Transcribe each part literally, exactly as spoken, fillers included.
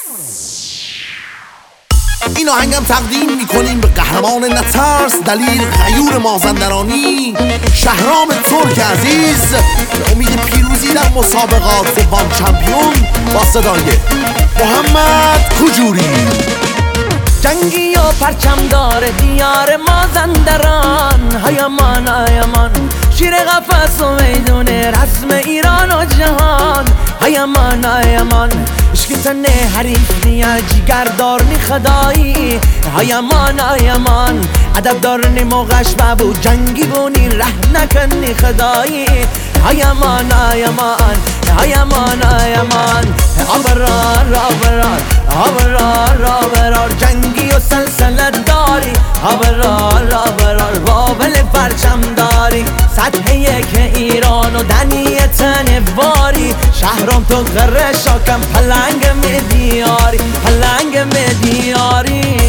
این آهنگم تقدیم میکنیم به قهرمان نترس، دلیل غیور مازندرانی، شهرام ترک عزیز، به امید پیروزی در مسابقات فوتبال چمپیون با صدای محمد کجوری. جنگی و پرچم داره دیار مازندران، هایمان هایمان شیر قفس و میدون رسم ایران و جهان. هایمان هایمان عشق تنه حریف نیا جیگردار نی خدایی. هایمان هایمان ادب دار نی موقعش بابو جنگی بونی ره نکنی خدایی. هایمان هایمان هایمان هایمان آبرار آبرار آبرار آبرار جنگی و سلسلت داری. آبرار آبرار بابل پرچم داری. سطح یک ایران و دنی تنواری. شهرام تو غره شاکم پلنگ میدیاری پلنگ میدیاری.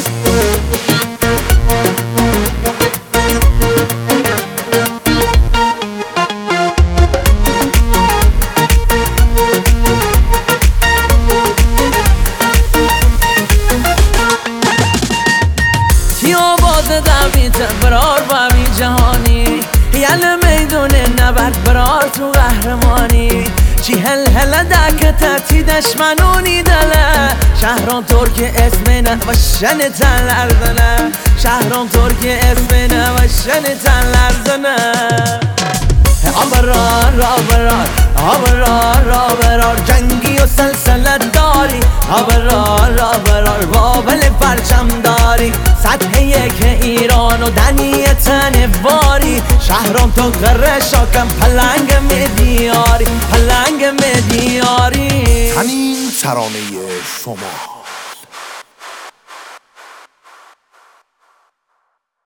برار بامی جهانی یل میدون نبرد برار تو قهرمانی. چی هل هل دکت تی دشمنونی دله. شهرام ترک اسم نه و شن تن لرزنه. شهرام ترک اسم نه و شن تن لرزنه. آبرار آبرار آبرار آبرار جنگی و سلسلت داری. آبرار آبرار بابل پرچم داری. سطح یک ایران و دنی تنواری. شهرام تو غره شاکم پلنگ میدیاری پلنگ میدیاری. همین ترانه شما